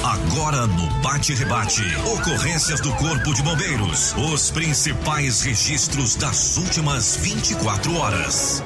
Agora no Bate Rebate, ocorrências do Corpo de Bombeiros. Os principais registros das últimas 24 horas.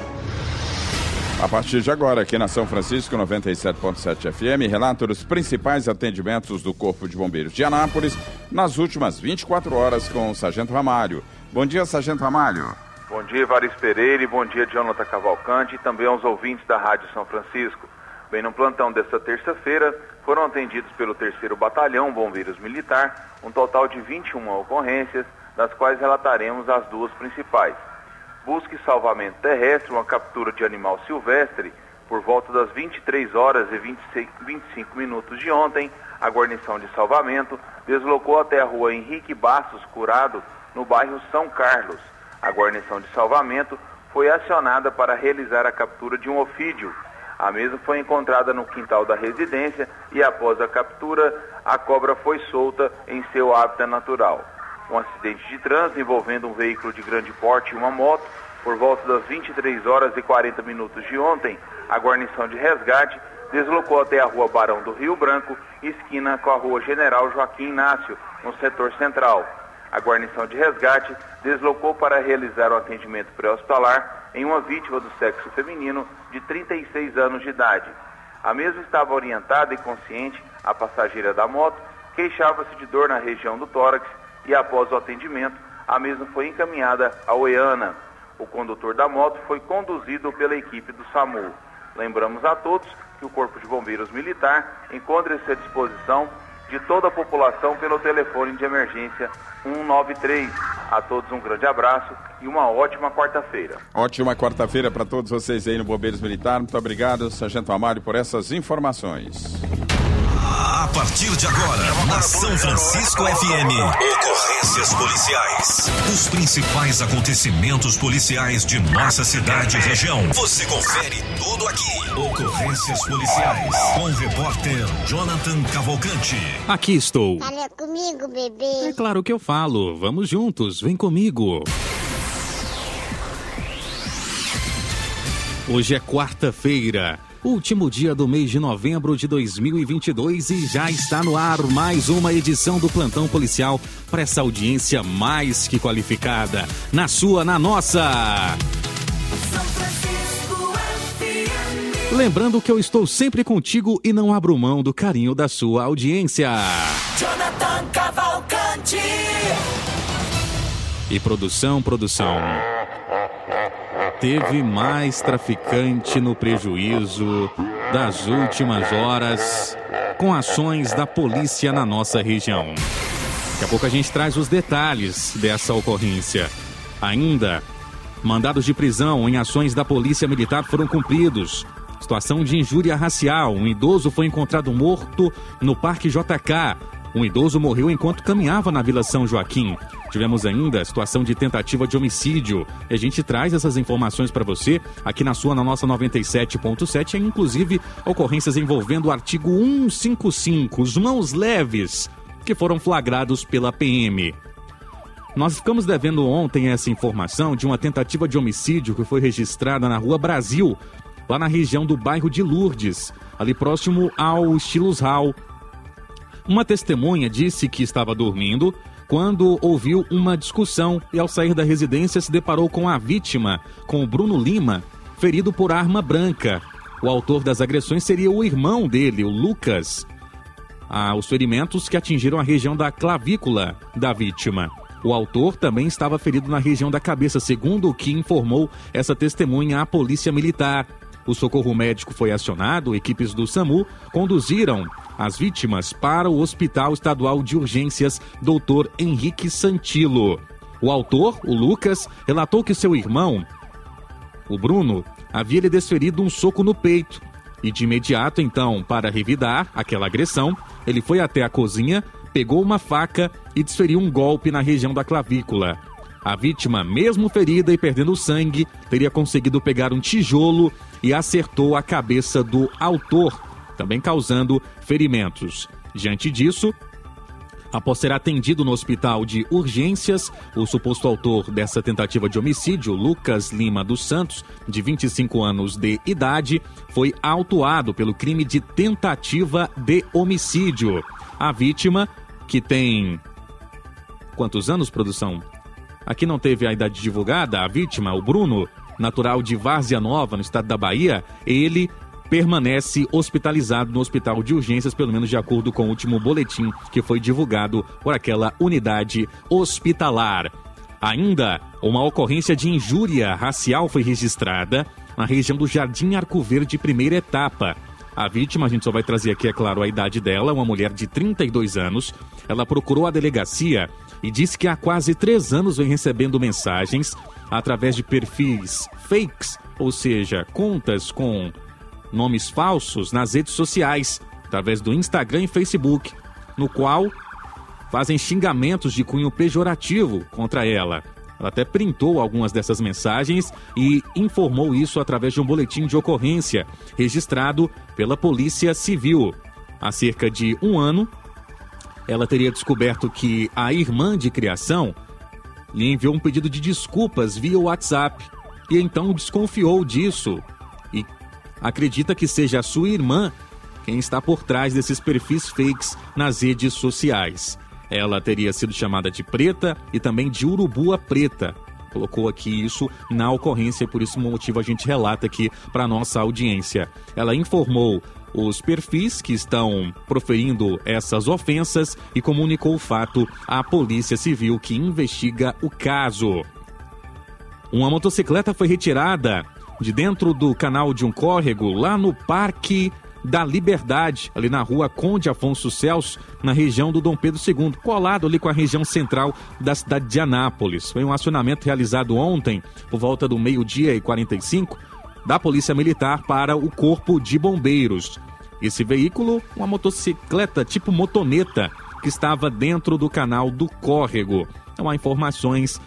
A partir de agora, aqui na São Francisco, 97.7 FM, relato dos principais atendimentos do Corpo de Bombeiros de Anápolis nas últimas 24 horas com o Sargento Ramalho. Bom dia, Sargento Ramalho. Bom dia, Varis Pereira, e bom dia, Jonathan Cavalcante, e também aos ouvintes da Rádio São Francisco. Bem, no plantão desta terça-feira, foram atendidos pelo 3º Batalhão Bombeiros Militar um total de 21 ocorrências, das quais relataremos as duas principais. Busca e salvamento terrestre, uma captura de animal silvestre, por volta das 23 horas e 25 minutos de ontem, a guarnição de salvamento deslocou até a rua Henrique Bastos Curado, no bairro São Carlos. A guarnição de salvamento foi acionada para realizar a captura de um ofídio. A mesma foi encontrada no quintal da residência e, após a captura, a cobra foi solta em seu hábitat natural. Um acidente de trânsito envolvendo um veículo de grande porte e uma moto, por volta das 23 horas e 40 minutos de ontem, a guarnição de resgate deslocou até a rua Barão do Rio Branco, esquina com a rua General Joaquim Inácio, no setor central. A guarnição de resgate deslocou para realizar o atendimento pré-hospitalar em uma vítima do sexo feminino de 36 anos de idade. A mesma estava orientada e consciente, a passageira da moto queixava-se de dor na região do tórax e, após o atendimento, a mesma foi encaminhada a Oiana. O condutor da moto foi conduzido pela equipe do SAMU. Lembramos a todos que o Corpo de Bombeiros Militar encontra-se à disposição de toda a população pelo telefone de emergência 193. A todos um grande abraço e uma ótima quarta-feira. Ótima quarta-feira para todos vocês aí no Bombeiros Militar. Muito obrigado, Sargento Ramalho, por essas informações. A partir de agora, na São Francisco FM, ocorrências policiais. Os principais acontecimentos policiais de nossa cidade e região. Você confere tudo aqui. Ocorrências policiais, com o repórter Jonathan Cavalcante. Aqui estou. Fala comigo, bebê. É claro que eu falo. Vamos juntos, vem comigo. Hoje é quarta-feira, último dia do mês de novembro de 2022 e já está no ar mais uma edição do Plantão Policial para essa audiência mais que qualificada. Na sua, na nossa. São Francisco FM. Lembrando que eu estou sempre contigo e não abro mão do carinho da sua audiência. Jonathan Cavalcante. E produção. Teve mais traficante no prejuízo das últimas horas com ações da polícia na nossa região. Daqui a pouco a gente traz os detalhes dessa ocorrência. Ainda, mandados de prisão em ações da polícia militar foram cumpridos. Situação de injúria racial. Um idoso foi encontrado morto no Parque JK. Um idoso morreu enquanto caminhava na Vila São Joaquim. Tivemos ainda a situação de tentativa de homicídio. E a gente traz essas informações para você aqui na nossa 97.7, inclusive ocorrências envolvendo o artigo 155, os mãos leves, que foram flagrados pela PM. Nós ficamos devendo ontem essa informação de uma tentativa de homicídio que foi registrada na Rua Brasil, lá na região do bairro de Lourdes, ali próximo ao Estilos Hall. Uma testemunha disse que estava dormindo quando ouviu uma discussão e, ao sair da residência, se deparou com a vítima, com o Bruno Lima, ferido por arma branca. O autor das agressões seria o irmão dele, o Lucas. Os ferimentos que atingiram a região da clavícula da vítima. O autor também estava ferido na região da cabeça, segundo o que informou essa testemunha à Polícia Militar. O socorro médico foi acionado, equipes do SAMU conduziram as vítimas para o Hospital Estadual de Urgências Dr. Henrique Santilo. O autor, o Lucas, relatou que seu irmão, o Bruno, havia lhe desferido um soco no peito. E de imediato, então, para revidar aquela agressão, ele foi até a cozinha, pegou uma faca e desferiu um golpe na região da clavícula. A vítima, mesmo ferida e perdendo sangue, teria conseguido pegar um tijolo e acertou a cabeça do autor, também causando ferimentos. Diante disso, após ser atendido no hospital de urgências, o suposto autor dessa tentativa de homicídio, Lucas Lima dos Santos, de 25 anos de idade, foi autuado pelo crime de tentativa de homicídio. A vítima, que tem... Quantos anos, produção? Aqui não teve a idade divulgada. A vítima, o Bruno, natural de Várzea Nova, no estado da Bahia, ele permanece hospitalizado no hospital de urgências, pelo menos de acordo com o último boletim que foi divulgado por aquela unidade hospitalar. Ainda, uma ocorrência de injúria racial foi registrada na região do Jardim Arco Verde, primeira etapa. A vítima, a gente só vai trazer aqui, é claro, a idade dela, uma mulher de 32 anos. Ela procurou a delegacia e disse que há quase 3 anos vem recebendo mensagens através de perfis fakes, ou seja, contas com nomes falsos nas redes sociais, através do Instagram e Facebook, no qual fazem xingamentos de cunho pejorativo contra ela. Ela até printou algumas dessas mensagens e informou isso através de um boletim de ocorrência registrado pela Polícia Civil. Há cerca de 1 ano, ela teria descoberto que a irmã de criação lhe enviou um pedido de desculpas via WhatsApp e então desconfiou disso e acredita que seja a sua irmã quem está por trás desses perfis fakes nas redes sociais. Ela teria sido chamada de preta e também de urubua preta. Colocou aqui isso na ocorrência e por isso motivo a gente relata aqui para a nossa audiência. Ela informou os perfis que estão proferindo essas ofensas e comunicou o fato à Polícia Civil, que investiga o caso. Uma motocicleta foi retirada de dentro do canal de um córrego lá no Parque da Liberdade, ali na rua Conde Afonso Celso, na região do Dom Pedro II, colado ali com a região central da cidade de Anápolis. Foi um acionamento realizado ontem, por volta do 12h45, da Polícia Militar para o Corpo de Bombeiros. Esse veículo, uma motocicleta tipo motoneta, que estava dentro do canal do córrego. Não há informações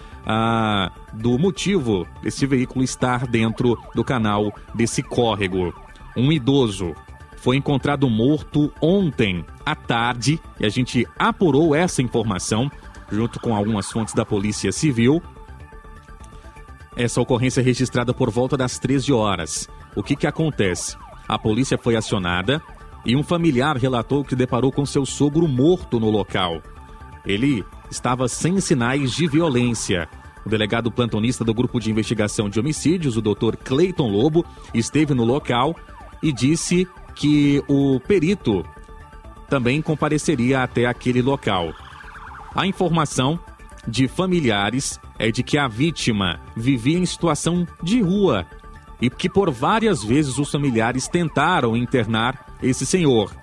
do motivo desse veículo estar dentro do canal desse córrego. Um idoso foi encontrado morto ontem à tarde e a gente apurou essa informação junto com algumas fontes da Polícia Civil. Essa ocorrência é registrada por volta das 13 horas. O que acontece? A polícia foi acionada e um familiar relatou que deparou com seu sogro morto no local. Ele estava sem sinais de violência. O delegado plantonista do Grupo de Investigação de Homicídios, o Dr. Cleiton Lobo, esteve no local e disse que o perito também compareceria até aquele local. A informação de familiares é de que a vítima vivia em situação de rua e que por várias vezes os familiares tentaram internar esse senhor.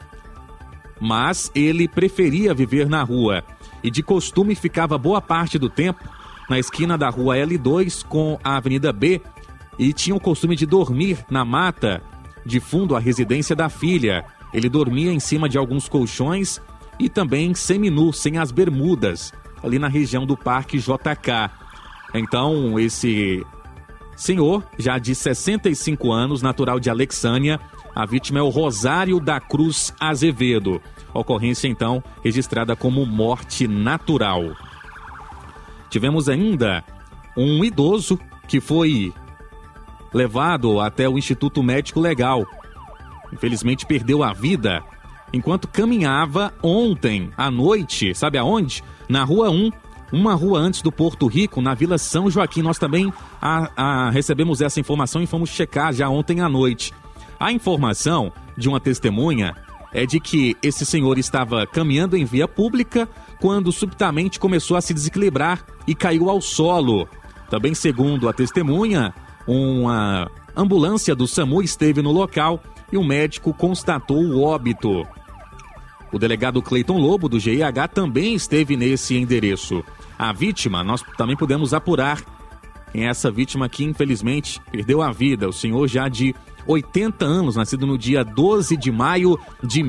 Mas ele preferia viver na rua e de costume ficava boa parte do tempo na esquina da rua L2 com a Avenida B e tinha o costume de dormir na mata de fundo à residência da filha. Ele dormia em cima de alguns colchões e também seminu, sem as bermudas, ali na região do Parque JK. Então, esse senhor, já de 65 anos, natural de Alexânia, a vítima é o Rosário da Cruz Azevedo. Ocorrência, então, registrada como morte natural. Tivemos ainda um idoso que foi levado até o Instituto Médico Legal. Infelizmente perdeu a vida enquanto caminhava ontem à noite, sabe aonde? Na Rua 1, uma rua antes do Porto Rico, na Vila São Joaquim. Nós também recebemos essa informação e fomos checar já ontem à noite. A informação de uma testemunha é de que esse senhor estava caminhando em via pública quando subitamente começou a se desequilibrar e caiu ao solo. Também, segundo a testemunha, uma ambulância do SAMU esteve no local e o médico constatou o óbito. O delegado Cleiton Lobo, do GIH, também esteve nesse endereço. A vítima, nós também pudemos apurar quem é essa vítima que, infelizmente, perdeu a vida. O senhor já de 80 anos, nascido no dia 12 de maio de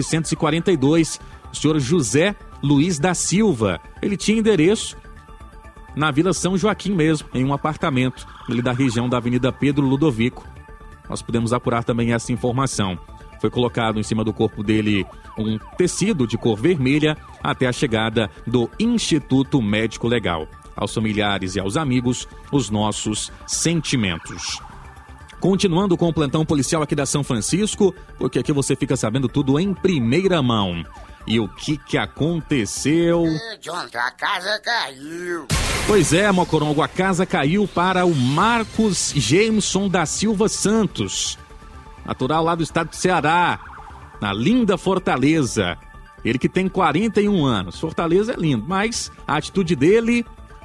1942, o senhor José Luiz da Silva. Ele tinha endereço na Vila São Joaquim mesmo, em um apartamento ali da região da Avenida Pedro Ludovico. Nós pudemos apurar também essa informação. Foi colocado em cima do corpo dele um tecido de cor vermelha até a chegada do Instituto Médico Legal. Aos familiares e aos amigos, os nossos sentimentos. Continuando com o plantão policial aqui da São Francisco, porque aqui você fica sabendo tudo em primeira mão. E o que aconteceu? Jonathan, a casa caiu. Pois é, Mocorongo, a casa caiu para o Marcos Jameson da Silva Santos, natural lá do estado do Ceará, na linda Fortaleza. Ele que tem 41 anos. Fortaleza é lindo, mas a atitude dele,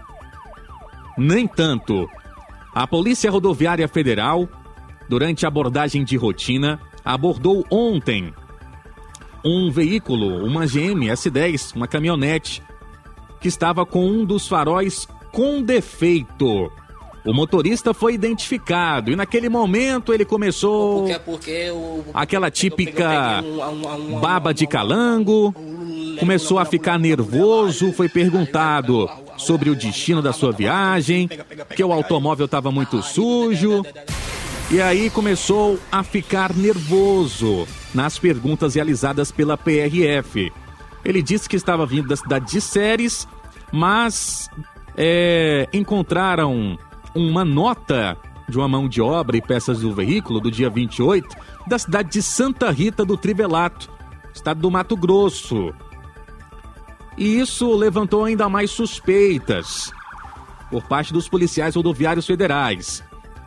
nem tanto. A Polícia Rodoviária Federal, durante a abordagem de rotina, abordou ontem um veículo, uma GM S10, uma caminhonete, que estava com um dos faróis com defeito. O motorista foi identificado e naquele momento ele começou aquela típica baba de calango, começou a ficar nervoso, foi perguntado sobre o destino da sua viagem, que o automóvel estava muito sujo, e aí começou a ficar nervoso nas perguntas realizadas pela PRF. Ele disse que estava vindo da cidade de Séries, mas encontraram uma nota de uma mão de obra e peças do veículo do dia 28 da cidade de Santa Rita do Trivelato, estado do Mato Grosso. E isso levantou ainda mais suspeitas por parte dos policiais rodoviários federais.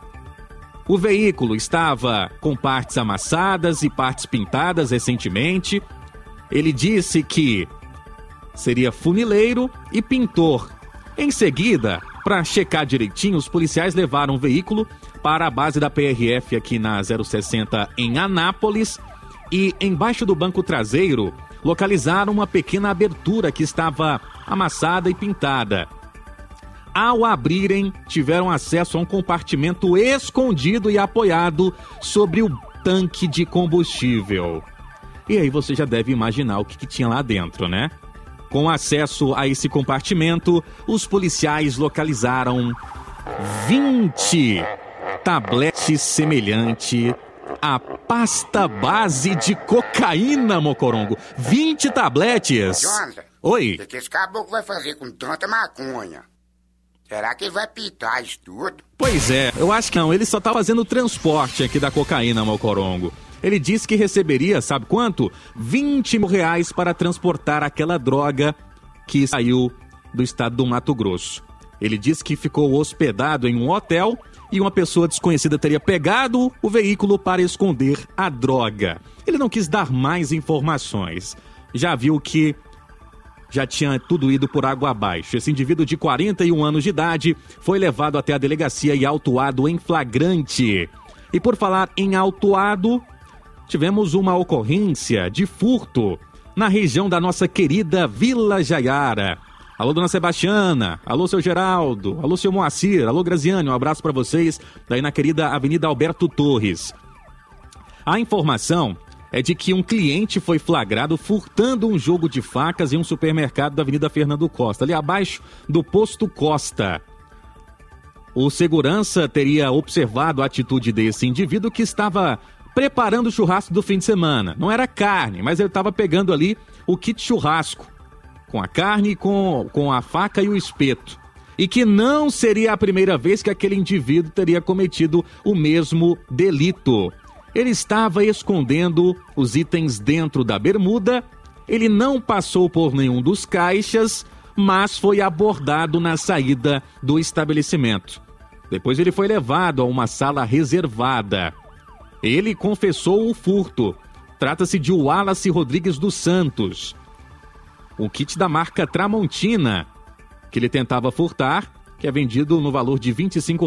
O veículo estava com partes amassadas e partes pintadas recentemente. Ele disse que seria funileiro e pintor. Em seguida, para checar direitinho, os policiais levaram o veículo para a base da PRF aqui na 060 em Anápolis e embaixo do banco traseiro localizaram uma pequena abertura que estava amassada e pintada. Ao abrirem, tiveram acesso a um compartimento escondido e apoiado sobre o tanque de combustível. E aí você já deve imaginar o que tinha lá dentro, né? Com acesso a esse compartimento, os policiais localizaram 20 tabletes semelhantes à pasta base de cocaína, Mocorongo. 20 tabletes! Jonathan, Oi? o que esse caboclo vai fazer com tanta maconha? Será que ele vai pitar isso tudo? Pois é, eu acho que não. Ele só tá fazendo o transporte aqui da cocaína, Mocorongo. Ele disse que receberia, sabe quanto? R$20 mil para transportar aquela droga que saiu do estado do Mato Grosso. Ele disse que ficou hospedado em um hotel e uma pessoa desconhecida teria pegado o veículo para esconder a droga. Ele não quis dar mais informações. Já viu que já tinha tudo ido por água abaixo. Esse indivíduo de 41 anos de idade foi levado até a delegacia e autuado em flagrante. E por falar em autuado, tivemos uma ocorrência de furto na região da nossa querida Vila Jaiara. Alô, dona Sebastiana, alô, seu Geraldo, alô, seu Moacir, alô, Graziane, um abraço para vocês, daí na querida Avenida Alberto Torres. A informação é de que um cliente foi flagrado furtando um jogo de facas em um supermercado da Avenida Fernando Costa, ali abaixo do Posto Costa. O segurança teria observado a atitude desse indivíduo que estava preparando o churrasco do fim de semana. Não era carne, mas ele estava pegando ali o kit churrasco, com a carne, com a faca e o espeto. E que não seria a primeira vez que aquele indivíduo teria cometido o mesmo delito. Ele estava escondendo os itens dentro da bermuda, ele não passou por nenhum dos caixas, mas foi abordado na saída do estabelecimento. Depois ele foi levado a uma sala reservada. Ele confessou o furto. Trata-se de Wallace Rodrigues dos Santos. Um kit da marca Tramontina, que ele tentava furtar, que é vendido no valor de R$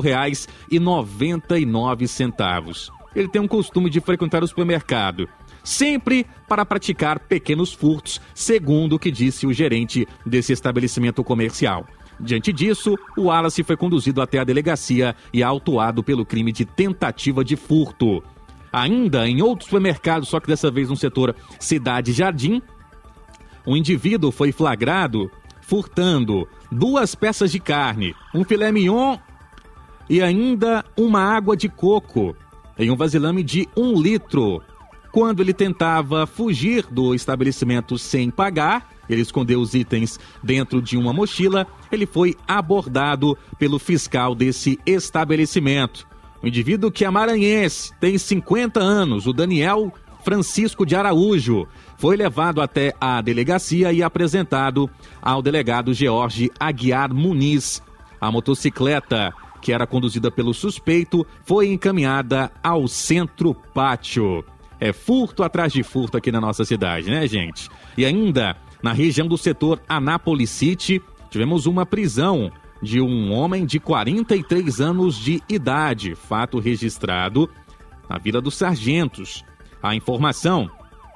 25,99. Ele tem um costume de frequentar o supermercado, sempre para praticar pequenos furtos, segundo o que disse o gerente desse estabelecimento comercial. Diante disso, o Wallace foi conduzido até a delegacia e autuado pelo crime de tentativa de furto. Ainda em outro supermercado, só que dessa vez no setor Cidade Jardim, um indivíduo foi flagrado furtando 2 peças de carne, um filé mignon e ainda uma água de coco em um vasilhame de 1 litro. Quando ele tentava fugir do estabelecimento sem pagar, ele escondeu os itens dentro de uma mochila, ele foi abordado pelo fiscal desse estabelecimento. O indivíduo que é maranhense, tem 50 anos, o Daniel Francisco de Araújo. Foi levado até a delegacia e apresentado ao delegado George Aguiar Muniz. A motocicleta, que era conduzida pelo suspeito, foi encaminhada ao Centro Pátio. É furto atrás de furto aqui na nossa cidade, né, gente? E ainda, na região do setor Anápolis City, tivemos uma prisão de um homem de 43 anos de idade, fato registrado na Vila dos Sargentos. A informação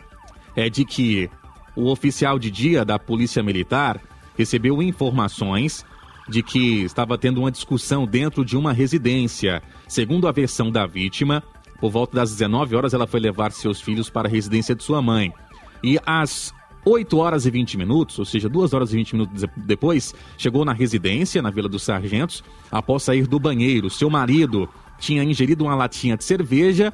é de que o oficial de dia da Polícia Militar recebeu informações de que estava tendo uma discussão dentro de uma residência. Segundo a versão da vítima, por volta das 19 horas ela foi levar seus filhos para a residência de sua mãe. E às 8 horas e 20 minutos, ou seja, 2 horas e 20 minutos depois, chegou na residência, na Vila dos Sargentos, após sair do banheiro. Seu marido tinha ingerido uma latinha de cerveja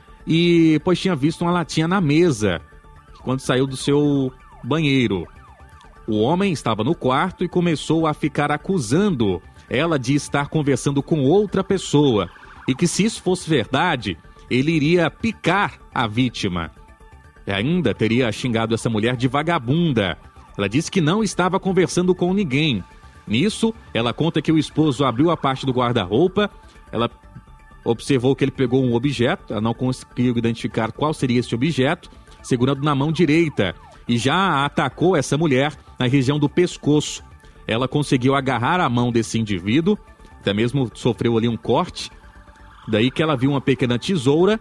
e pois tinha visto uma latinha na mesa quando saiu do seu banheiro. O homem estava no quarto e começou a ficar acusando ela de estar conversando com outra pessoa e que, se isso fosse verdade, ele iria picar a vítima. E ainda teria xingado essa mulher de vagabunda. Ela disse que não estava conversando com ninguém. Nisso, ela conta que o esposo abriu a parte do guarda-roupa, ela observou que ele pegou um objeto, ela não conseguiu identificar qual seria esse objeto, segurando na mão direita, e já atacou essa mulher na região do pescoço. Ela conseguiu agarrar a mão desse indivíduo, até mesmo sofreu ali um corte, daí que ela viu uma pequena tesoura,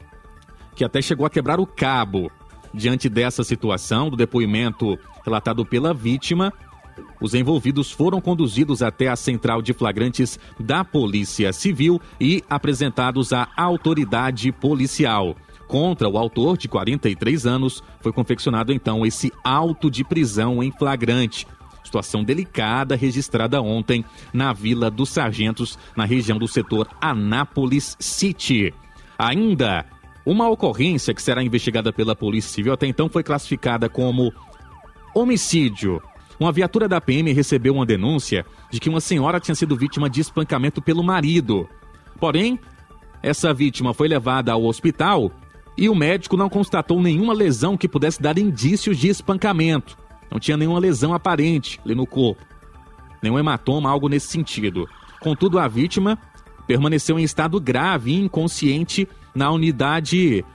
que até chegou a quebrar o cabo. Diante dessa situação, do depoimento relatado pela vítima, os envolvidos foram conduzidos até a central de flagrantes da Polícia Civil e apresentados à autoridade policial. Contra o autor, de 43 anos, foi confeccionado então esse auto de prisão em flagrante. Situação delicada registrada ontem na Vila dos Sargentos, na região do setor Anápolis City. Ainda, uma ocorrência que será investigada pela Polícia Civil até então foi classificada como homicídio. Uma viatura da PM recebeu uma denúncia de que uma senhora tinha sido vítima de espancamento pelo marido. Porém, essa vítima foi levada ao hospital e o médico não constatou nenhuma lesão que pudesse dar indícios de espancamento. Não tinha nenhuma lesão aparente ali no corpo, nenhum hematoma, algo nesse sentido. Contudo, a vítima permaneceu em estado grave e inconsciente na unidade,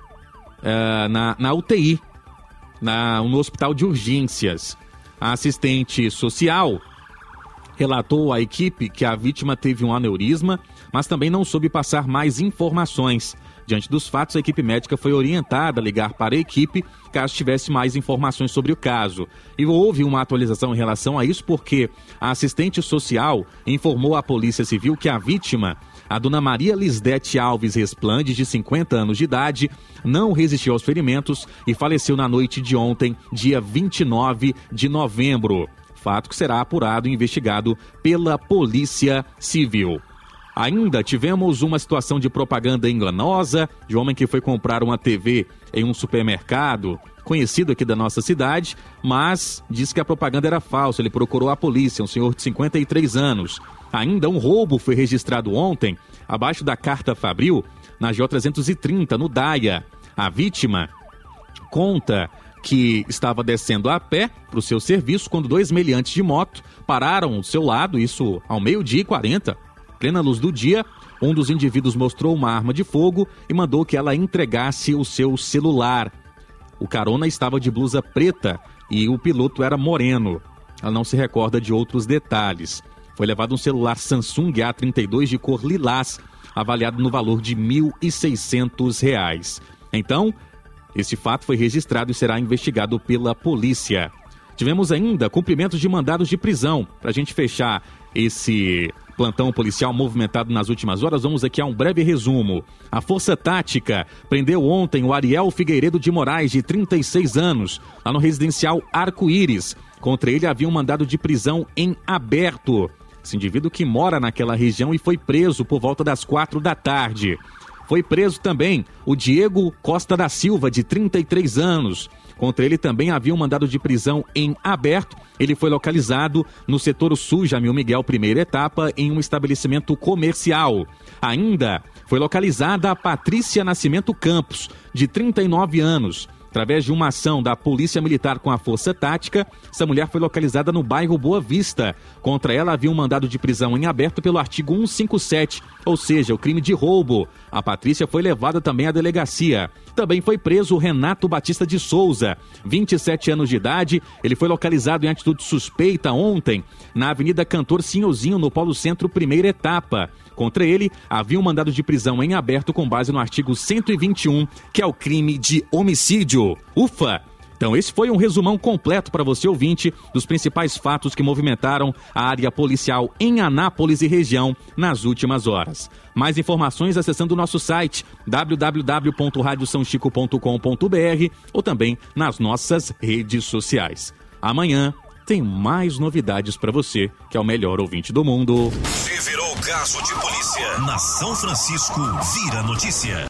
na UTI, no hospital de urgências. A assistente social relatou à equipe que a vítima teve um aneurisma, mas também não soube passar mais informações. Diante dos fatos, a equipe médica foi orientada a ligar para a equipe caso tivesse mais informações sobre o caso. E houve uma atualização em relação a isso porque a assistente social informou à Polícia Civil que a vítima, a dona Maria Lisdete Alves Resplande, de 50 anos de idade, não resistiu aos ferimentos e faleceu na noite de ontem, dia 29 de novembro. Fato que será apurado e investigado pela Polícia Civil. Ainda tivemos uma situação de propaganda enganosa de um homem que foi comprar uma TV em um supermercado conhecido aqui da nossa cidade, mas disse que a propaganda era falsa. Ele procurou a polícia, um senhor de 53 anos. Ainda um roubo foi registrado ontem, abaixo da Carta Fabril, na J330, no Daia. A vítima conta que estava descendo a pé para o seu serviço quando dois meliantes de moto pararam ao seu lado, isso ao 12h40, plena luz do dia. Um dos indivíduos mostrou uma arma de fogo e mandou que ela entregasse o seu celular. O carona estava de blusa preta e o piloto era moreno. Ela não se recorda de outros detalhes. Foi levado um celular Samsung A32 de cor lilás, avaliado no valor de R$ 1.600. Então, esse fato foi registrado e será investigado pela polícia. Tivemos ainda cumprimentos de mandados de prisão. Para a gente fechar esse plantão policial movimentado nas últimas horas, vamos aqui a um breve resumo. A Força Tática prendeu ontem o Ariel Figueiredo de Moraes, de 36 anos, lá no residencial Arco-Íris. Contra ele havia um mandado de prisão em aberto. Esse indivíduo que mora naquela região e foi preso por volta das 4h. Foi preso também o Diego Costa da Silva, de 33 anos. Contra ele também havia um mandado de prisão em aberto. Ele foi localizado no setor sul, Jamil Miguel, primeira etapa, em um estabelecimento comercial. Ainda foi localizada a Patrícia Nascimento Campos, de 39 anos. Através de uma ação da Polícia Militar com a Força Tática, essa mulher foi localizada no bairro Boa Vista. Contra ela havia um mandado de prisão em aberto pelo artigo 157, ou seja, o crime de roubo. A Patrícia foi levada também à delegacia. Também foi preso o Renato Batista de Souza, 27 anos de idade. Ele foi localizado em atitude suspeita ontem, na Avenida Cantor Sinhozinho, no Polo Centro, primeira etapa. Contra ele, havia um mandado de prisão em aberto com base no artigo 121, que é o crime de homicídio. Ufa! Então esse foi um resumão completo para você, ouvinte, dos principais fatos que movimentaram a área policial em Anápolis e região nas últimas horas. Mais informações acessando o nosso site www.radiosaochico.com.br ou também nas nossas redes sociais. Amanhã tem mais novidades para você, que é o melhor ouvinte do mundo. Se virou caso de polícia, na São Francisco vira notícia.